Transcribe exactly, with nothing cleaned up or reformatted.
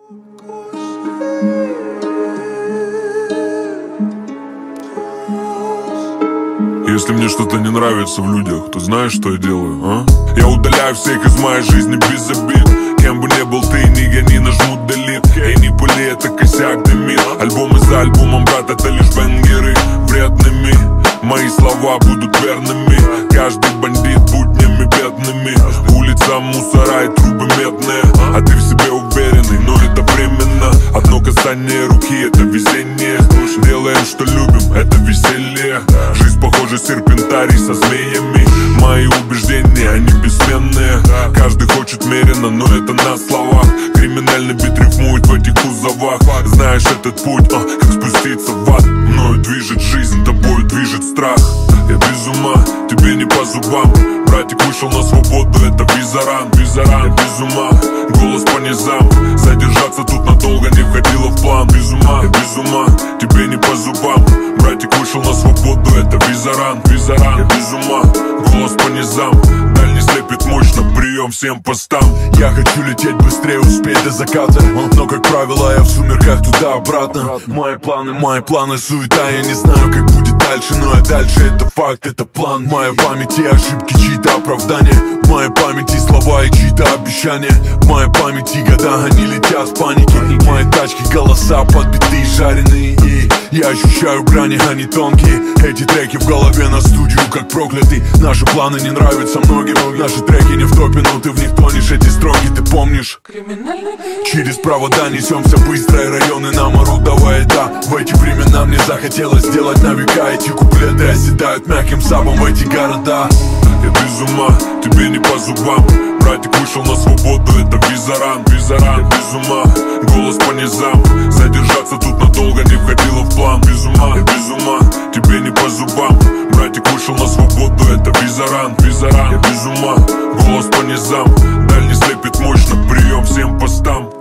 Если мне что-то не нравится в людях, то знаешь, что я делаю, а? Я удаляю всех из моей жизни без обид. Кем бы ни был ты, не гони, нажмут делит. Эй, не пыли, это косяк дымит. Альбомы за альбомом, брат, это лишь бенгеры. Вредными, мои слова будут верными. Каждый бандит буднями бедными. Улица мусора и трубы медные. А ты в себе уверенный, но это временно. Одно касание руки, это везение. Делаем, что любим, это веселье. Жизнь похожа серпентарий со змеями. Мои убеждения, они бессменные. Каждый хочет меренно, но это на словах. Криминальный бит рифмует в этих кузовах. Знаешь этот путь, а, как спуститься в ад. Мною движет жизнь, тобой движет страх. Я без ума, тебе не по зубам. Братик вышел на свободу, это визаран, визаран. Я без ума, голос по низам. Задержаться тут надолго не входило в план. Без ума, я без ума, тебе не по зубам. Братик вышел на свободу, это визаран, визаран. Я без ума, голос по низам. Дальний слепит мощно, прием всем постам. Я хочу лететь быстрее, успеть до заката. Но, как правило, я в сумерках туда-обратно. Мои планы, мои планы, суета. Я не знаю, как будет дальше, но и дальше это факт, это план. В моей памяти ошибки, чьи-то оправдания. В моей памяти слова и чьи-то обещания. В моей памяти года, они летят в панике. В моей тачке голоса подбитые, жареные. И я ощущаю грани, они тонкие. Эти треки в голове на студию, как проклятый. Наши планы не нравятся многим. Наши треки не в топе, но ты в них тонешь. Эти строки ты помнишь? Через провода несемся быстро, и районы нам орут, давай, да. В эти времена мне захотелось сделать на века. Эти куплеты оседают мягким сабом в эти города. Я без ума, тебе не по зубам. Братик вышел на свободу, это визаран, визаран. Я без ума, голос по низам. Задержаться тут надолго не входило в план. Без ума, я без ума, тебе не по зубам. Братик вышел на свободу, это визаран, визаран. Я без ума, голос по низам. Дальний слепит мощно, прием всем постам.